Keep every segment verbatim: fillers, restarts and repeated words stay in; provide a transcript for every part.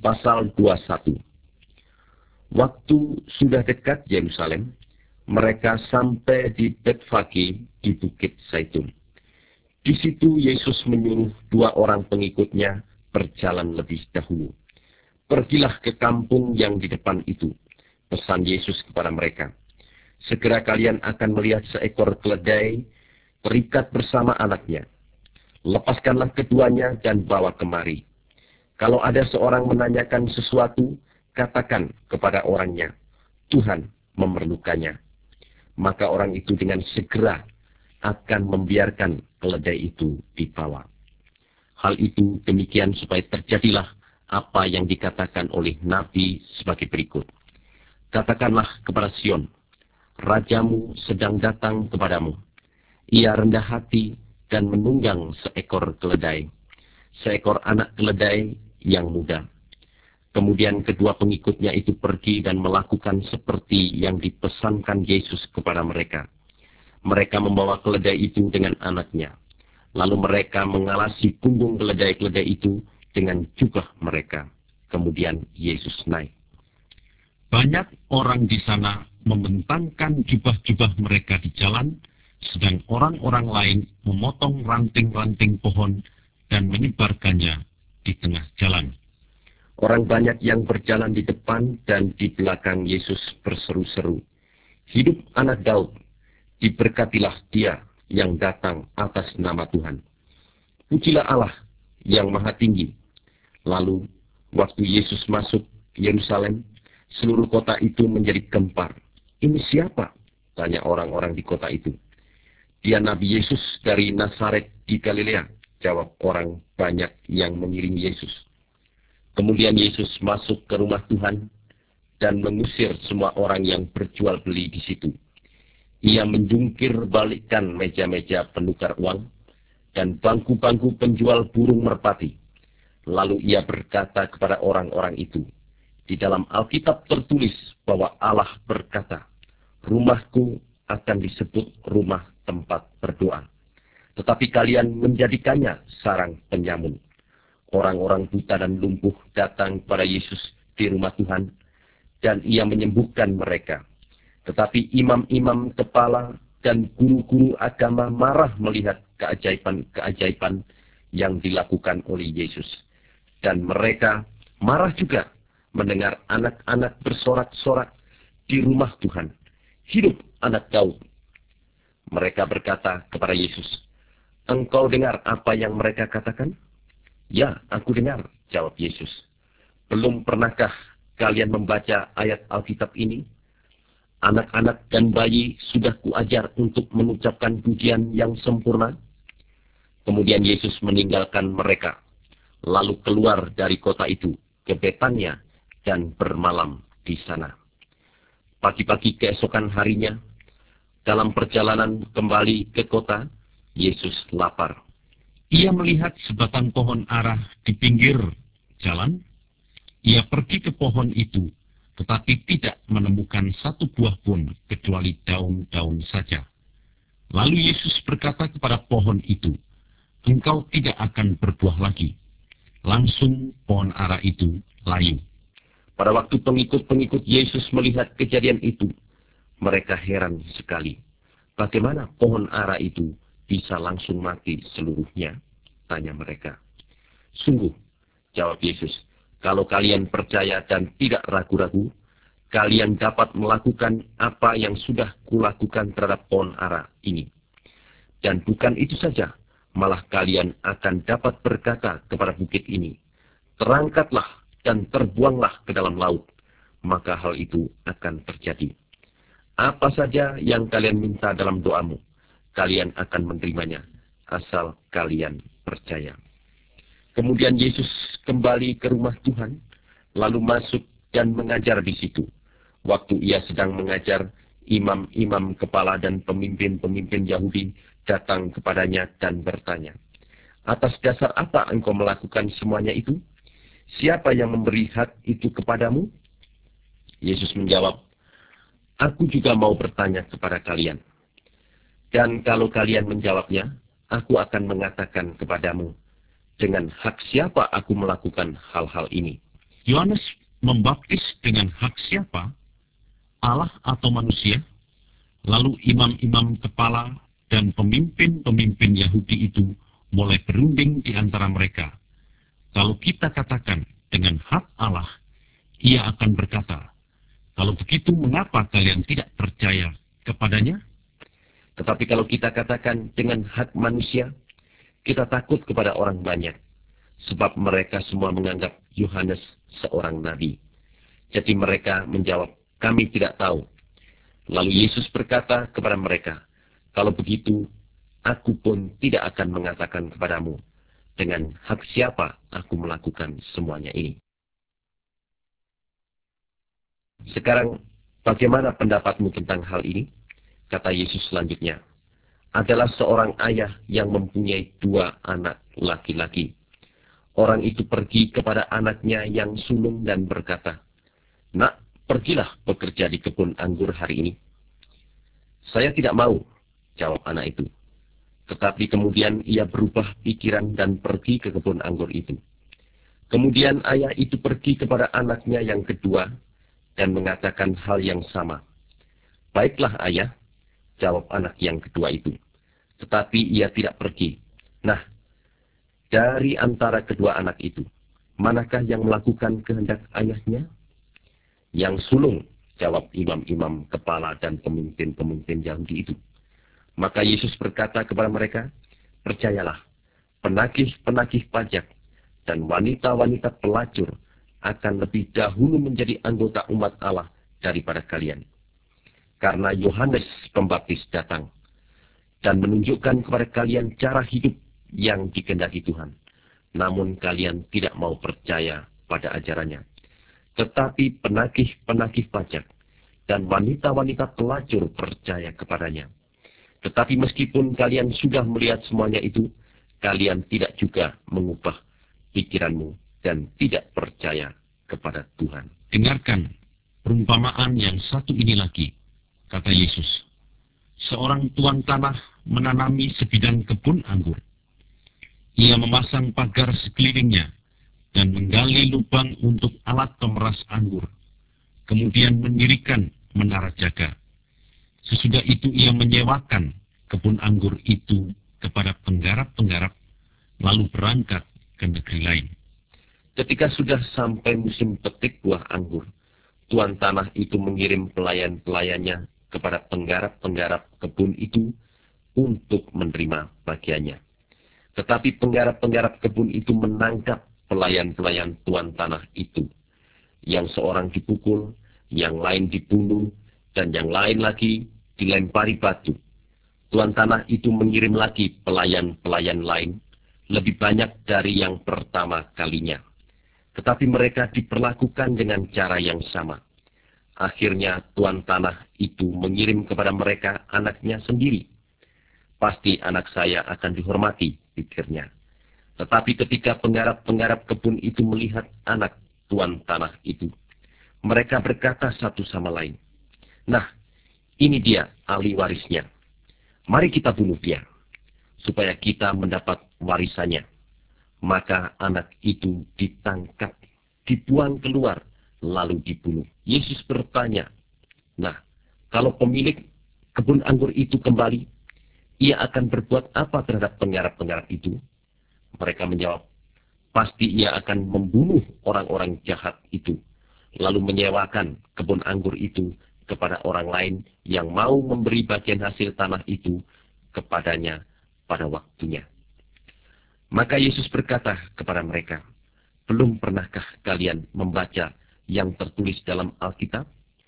pasal dua puluh satu. Waktu sudah dekat Yerusalem, mereka sampai di Betfage di Bukit Zaitun. Di situ Yesus menyuruh dua orang pengikutnya berjalan lebih dahulu. Pergilah ke kampung yang di depan itu, pesan Yesus kepada mereka. Segera kalian akan melihat seekor keledai terikat bersama anaknya. Lepaskanlah keduanya dan bawa kemari. Kalau ada seorang menanyakan sesuatu, katakan kepada orangnya, Tuhan memerlukannya. Maka orang itu dengan segera akan membiarkan keledai itu dibawa. Hal itu demikian supaya terjadilah apa yang dikatakan oleh Nabi sebagai berikut. Katakanlah kepada Sion, Rajamu sedang datang kepadamu. Ia rendah hati dan menunggang seekor keledai, seekor anak keledai yang muda. Kemudian kedua pengikutnya itu pergi dan melakukan seperti yang dipesankan Yesus kepada mereka. Mereka membawa keledai itu dengan anaknya. Lalu mereka mengalasi punggung keledai-keledai itu dengan jubah mereka. Kemudian Yesus naik. Banyak orang di sana membentangkan jubah-jubah mereka di jalan, sedang orang-orang lain memotong ranting-ranting pohon dan menyebarkannya di tengah jalan. Orang banyak yang berjalan di depan dan di belakang Yesus berseru-seru, Hidup anak Daud, diberkatilah dia yang datang atas nama Tuhan. Pujilah Allah yang maha tinggi. Lalu, waktu Yesus masuk Yerusalem, seluruh kota itu menjadi gempar. Ini siapa? Tanya orang-orang di kota itu. Dia Nabi Yesus dari Nazaret di Galilea, jawab orang banyak yang mengiringi Yesus. Kemudian Yesus masuk ke rumah Tuhan dan mengusir semua orang yang berjual beli di situ. Ia menjungkir balikkan meja-meja penukar uang dan bangku-bangku penjual burung merpati. Lalu ia berkata kepada orang-orang itu, di dalam Alkitab tertulis bahwa Allah berkata, rumahku akan disebut rumah tempat berdoa. Tetapi kalian menjadikannya sarang penyamun. Orang-orang buta dan lumpuh datang kepada Yesus di rumah Tuhan, dan ia menyembuhkan mereka. Tetapi imam-imam kepala dan guru-guru agama marah melihat keajaiban-keajaiban yang dilakukan oleh Yesus. Dan mereka marah juga mendengar anak-anak bersorak-sorak di rumah Tuhan. Hidup anak Daud. Mereka berkata kepada Yesus, Engkau dengar apa yang mereka katakan? Ya, aku dengar, jawab Yesus. Belum pernahkah kalian membaca ayat Alkitab ini? Anak-anak dan bayi sudah kuajar untuk mengucapkan pujian yang sempurna. Kemudian Yesus meninggalkan mereka, lalu keluar dari kota itu ke Betania dan bermalam di sana. Pagi-pagi keesokan harinya, dalam perjalanan kembali ke kota, Yesus lapar. Ia melihat sebatang pohon ara di pinggir jalan. Ia pergi ke pohon itu, tetapi tidak menemukan satu buah pun kecuali daun-daun saja. Lalu Yesus berkata kepada pohon itu, Engkau tidak akan berbuah lagi. Langsung pohon ara itu layu. Pada waktu pengikut-pengikut Yesus melihat kejadian itu, mereka heran sekali. Bagaimana pohon ara itu bisa langsung mati seluruhnya? Tanya mereka. Sungguh, jawab Yesus, kalau kalian percaya dan tidak ragu-ragu, kalian dapat melakukan apa yang sudah kulakukan terhadap pohon ara ini. Dan bukan itu saja, malah kalian akan dapat berkata kepada bukit ini, terangkatlah dan terbuanglah ke dalam laut, maka hal itu akan terjadi. Apa saja yang kalian minta dalam doamu, kalian akan menerimanya, asal kalian percaya. Kemudian Yesus kembali ke rumah Tuhan, lalu masuk dan mengajar di situ. Waktu ia sedang mengajar, imam-imam kepala dan pemimpin-pemimpin Yahudi datang kepadanya dan bertanya, atas dasar apa engkau melakukan semuanya itu? Siapa yang memberi hak itu kepadamu? Yesus menjawab, aku juga mau bertanya kepada kalian. Dan kalau kalian menjawabnya, aku akan mengatakan kepadamu, dengan hak siapa aku melakukan hal-hal ini. Yohanes membaptis dengan hak siapa? Allah atau manusia? Lalu imam-imam kepala dan pemimpin-pemimpin Yahudi itu mulai berunding di antara mereka. Kalau kita katakan dengan hak Allah, ia akan berkata, kalau begitu mengapa kalian tidak percaya kepadanya? Tetapi kalau kita katakan dengan hak manusia, kita takut kepada orang banyak, sebab mereka semua menganggap Yohanes seorang nabi. Jadi mereka menjawab, kami tidak tahu. Lalu Yesus berkata kepada mereka, kalau begitu, aku pun tidak akan mengatakan kepadamu, dengan hak siapa aku melakukan semuanya ini. Sekarang, bagaimana pendapatmu tentang hal ini? Kata Yesus selanjutnya, adalah seorang ayah yang mempunyai dua anak laki-laki. Orang itu pergi kepada anaknya yang sulung dan berkata, Nak, pergilah bekerja di kebun anggur hari ini. Saya tidak mau, jawab anak itu. Tetapi kemudian ia berubah pikiran dan pergi ke kebun anggur itu. Kemudian ayah itu pergi kepada anaknya yang kedua dan mengatakan hal yang sama. Baiklah ayah, jawab anak yang kedua itu. Tetapi ia tidak pergi. Nah, dari antara kedua anak itu, manakah yang melakukan kehendak ayahnya? Yang sulung, jawab imam-imam kepala dan pemimpin-pemimpin Yahudi itu. Maka Yesus berkata kepada mereka, percayalah, penagih-penagih pajak dan wanita-wanita pelacur akan lebih dahulu menjadi anggota umat Allah daripada kalian. Karena Yohanes Pembaptis datang dan menunjukkan kepada kalian cara hidup yang dikehendaki Tuhan. Namun kalian tidak mau percaya pada ajarannya. Tetapi penagih-penagih pajak dan wanita-wanita pelacur percaya kepadanya. Tetapi meskipun kalian sudah melihat semuanya itu, kalian tidak juga mengubah pikiranmu dan tidak percaya kepada Tuhan. Dengarkan perumpamaan yang satu ini lagi, kata Yesus. Seorang tuan tanah menanami sebidang kebun anggur. Ia memasang pagar sekelilingnya dan menggali lubang untuk alat pemeras anggur. Kemudian mendirikan menara jaga. Sesudah itu ia menyewakan kebun anggur itu kepada penggarap-penggarap, lalu berangkat ke negeri lain. Ketika sudah sampai musim petik buah anggur, tuan tanah itu mengirim pelayan-pelayannya kepada penggarap-penggarap kebun itu untuk menerima bagiannya. Tetapi penggarap-penggarap kebun itu menangkap pelayan-pelayan tuan tanah itu. Yang seorang dipukul, yang lain dibunuh, dan yang lain lagi dilempari batu. Tuan tanah itu mengirim lagi pelayan-pelayan lain, lebih banyak dari yang pertama kalinya. Tetapi mereka diperlakukan dengan cara yang sama. Akhirnya tuan tanah itu mengirim kepada mereka anaknya sendiri. Pasti anak saya akan dihormati, pikirnya. Tetapi ketika penggarap-penggarap kebun itu melihat anak tuan tanah itu, mereka berkata satu sama lain, nah, ini dia ahli warisnya. Mari kita bunuh dia, supaya kita mendapat warisannya. Maka anak itu ditangkap, dibuang keluar, lalu dibunuh. Yesus bertanya, nah, kalau pemilik kebun anggur itu kembali, ia akan berbuat apa terhadap penggarap-penggarap itu? Mereka menjawab, pasti ia akan membunuh orang-orang jahat itu, lalu menyewakan kebun anggur itu kepada orang lain yang mau memberi bagian hasil tanah itu kepadanya pada waktunya. Maka Yesus berkata kepada mereka, belum pernahkah kalian membaca yang tertulis dalam Alkitab?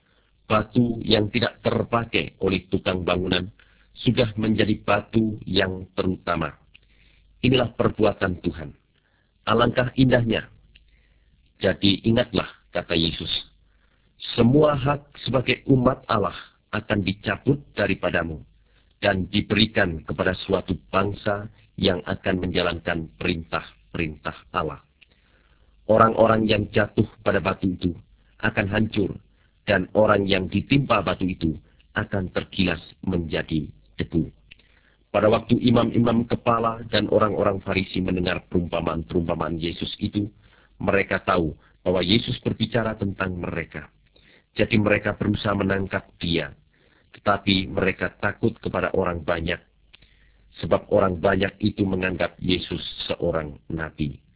Batu yang tidak terpakai oleh tukang bangunan sudah menjadi batu yang terutama. Inilah perbuatan Tuhan. Alangkah indahnya. Jadi ingatlah, kata Yesus, semua hak sebagai umat Allah akan dicabut daripadamu dan diberikan kepada suatu bangsa yang akan menjalankan perintah-perintah Allah. Orang-orang yang jatuh pada batu itu akan hancur, dan orang yang ditimpa batu itu akan tergilas menjadi debu. Pada waktu imam-imam kepala dan orang-orang Farisi mendengar perumpamaan-perumpamaan Yesus itu, mereka tahu bahwa Yesus berbicara tentang mereka. Jadi mereka berusaha menangkap dia, tetapi mereka takut kepada orang banyak, sebab orang banyak itu menganggap Yesus seorang nabi.